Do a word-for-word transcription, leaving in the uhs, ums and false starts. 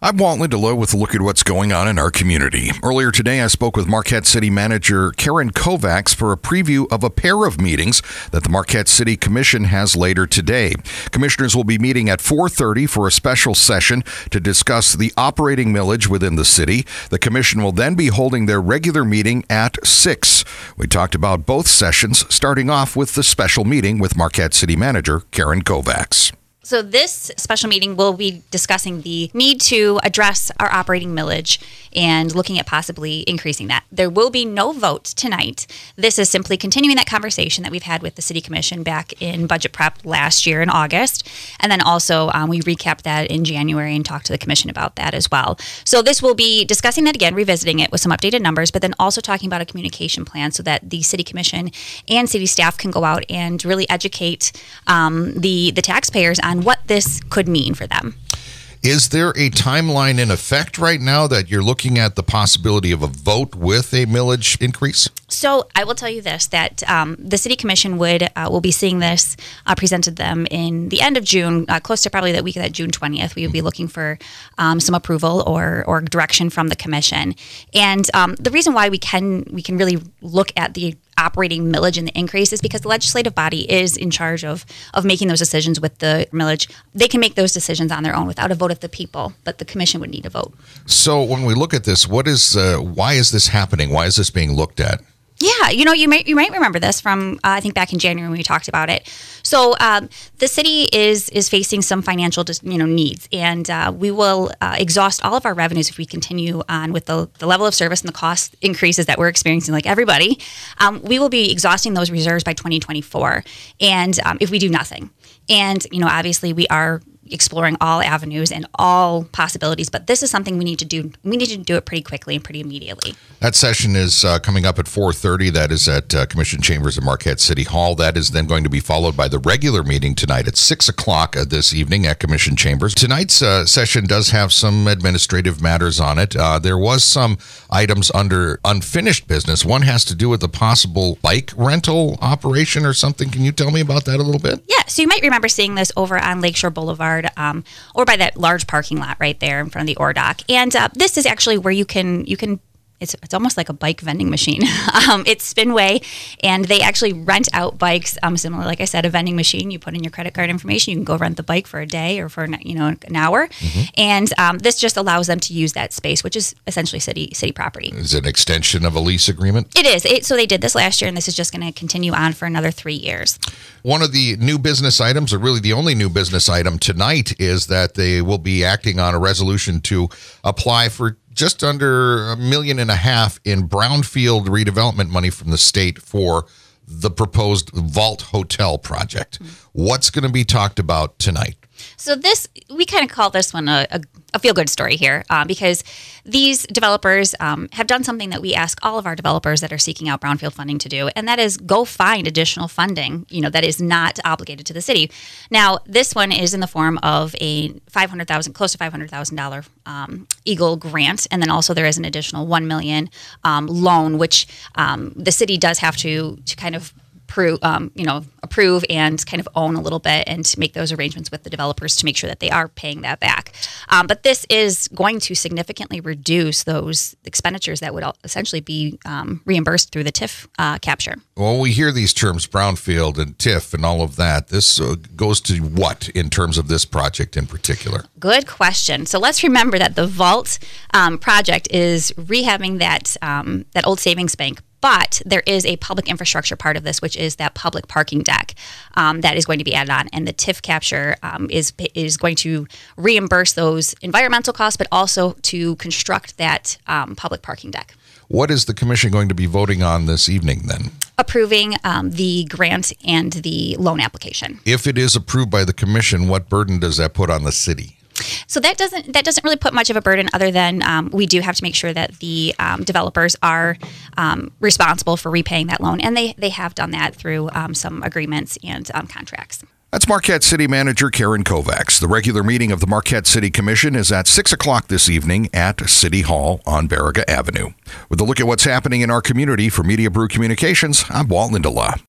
I'm Walt Lindelof with a look at what's going on in our community. Earlier today, I spoke with Marquette City Manager Karen Kovacs for a preview of a pair of meetings that the Marquette City Commission has later today. Commissioners will be meeting at four thirty for a special session to discuss the operating millage within the city. The commission will then be holding their regular meeting at six. We talked about both sessions, starting off with the special meeting with Marquette City Manager Karen Kovacs. So this special meeting will be discussing the need to address our operating millage and looking at possibly increasing that. There will be no vote tonight. This is simply continuing that conversation that we've had with the City Commission back in budget prep last year in August. And then also um, we recapped that in January and talked to the Commission about that as well. So this will be discussing that again, revisiting it with some updated numbers, but then also talking about a communication plan so that the City Commission and city staff can go out and really educate um, the, the taxpayers on what this could mean for them. Is there a timeline in effect right now that you're looking at the possibility of a vote with a millage increase? So I will tell you this, that um, the City Commission would uh, will be seeing this uh, presented them in the end of June, uh, close to probably that week of that June twentieth. We would be looking for um, some approval or or direction from the Commission. And um, the reason why we can we can really look at the operating millage and the increase is because the legislative body is in charge of of making those decisions with the millage. They can make those decisions on their own without a vote of the people, but the commission would need a vote. So when we look at this, what is uh, why is this happening? Why is this being looked at? Yeah, you know, you might you might remember this from uh, I think back in January when we talked about it. So um, the city is is facing some financial you know needs, and uh, we will uh, exhaust all of our revenues if we continue on with the, the level of service and the cost increases that we're experiencing, like everybody. Um, we will be exhausting those reserves by twenty twenty-four, and um, if we do nothing, and you know, obviously we are exploring all avenues and all possibilities, but this is something we need to do. We need to do it pretty quickly and pretty immediately. That session is uh, coming up at four thirty. That is at uh, Commission Chambers at Marquette City Hall. That is then going to be followed by the regular meeting tonight at six o'clock this evening at Commission Chambers. Tonight's uh, session does have some administrative matters on it. Uh, there was some items under unfinished business. One has to do with a possible bike rental operation or something. Can you tell me about that a little bit? Yeah, so you might remember seeing this over on Lakeshore Boulevard, Um, or by that large parking lot right there in front of the O R dock. And uh, this is actually where you can you can it's it's almost like a bike vending machine. um, it's Spinway, and they actually rent out bikes. Um, similar, like I said, a vending machine. You put in your credit card information. You can go rent the bike for a day or for you know an hour, mm-hmm. and um, this just allows them to use that space, which is essentially city city property. Is it an extension of a lease agreement? It is. It, so they did this last year, and this is just going to continue on for another three years. One of the new business items, or really the only new business item tonight, is that they will be acting on a resolution to apply for just under a million and a half in brownfield redevelopment money from the state for the proposed Vault Hotel project. Mm-hmm. What's going to be talked about tonight? So this, we kind of call this one a, a, a feel-good story here uh, because these developers um, have done something that we ask all of our developers that are seeking out brownfield funding to do, and that is go find additional funding, you know, that is not obligated to the city. Now, this one is in the form of a five hundred thousand dollars, close to five hundred thousand dollars um, Eagle grant, and then also there is an additional one million dollars um, loan, which um, the city does have to to kind of Approve, um, you know, approve and kind of own a little bit and to make those arrangements with the developers to make sure that they are paying that back. Um, but this is going to significantly reduce those expenditures that would essentially be um, reimbursed through the T I F uh, capture. Well, we hear these terms, brownfield and T I F and all of that. This uh, goes to what in terms of this project in particular? Good question. So let's remember that the Vault um, project is rehabbing that um, that old savings bank. But there is a public infrastructure part of this, which is that public parking deck um, that is going to be added on. And the T I F capture um, is is going to reimburse those environmental costs, but also to construct that um, public parking deck. What is the commission going to be voting on this evening then? Approving um, the grant and the loan application. If it is approved by the commission, what burden does that put on the city? So that doesn't that doesn't really put much of a burden other than um, we do have to make sure that the um, developers are um, responsible for repaying that loan. And they, they have done that through um, some agreements and um, contracts. That's Marquette City Manager Karen Kovacs. The regular meeting of the Marquette City Commission is at six o'clock this evening at City Hall on Baraga Avenue. With a look at what's happening in our community for Media Brew Communications, I'm Walt Lindelof.